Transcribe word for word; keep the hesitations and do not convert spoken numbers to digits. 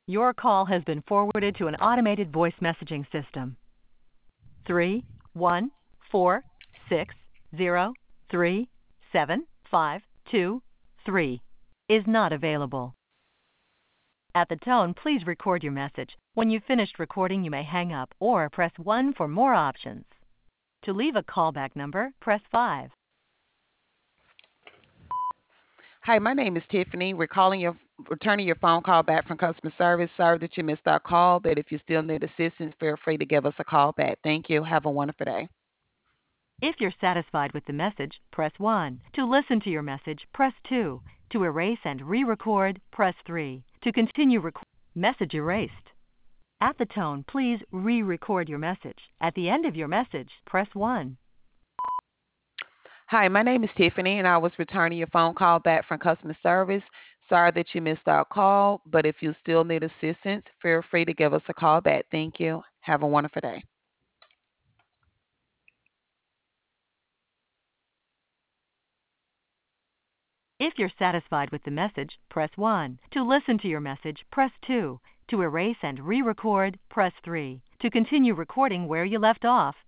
Your call has been forwarded to an automated voice messaging system. Three one four six zero three seven five two three is not available. At the tone, please record your message. When you've finished recording, you may hang up or press one for more options. To leave a callback number, press five. Hi, my name is Tiffany. We're calling your, returning your phone call back from customer service. Sorry that you missed our call, but if you still need assistance, feel free to give us a call back. Thank you. Have a wonderful day. If you're satisfied with the message, press one. To listen to your message, press two. To erase and re-record, press three. To continue recording, message erased. At the tone, please re-record your message. At the end of your message, press one. Hi, my name is Tiffany, and I was returning your phone call back from customer service. Sorry that you missed our call, but if you still need assistance, feel free to give us a call back. Thank you. Have a wonderful day. If you're satisfied with the message, press one. To listen to your message, press two. To erase and re-record, press three. To continue recording where you left off,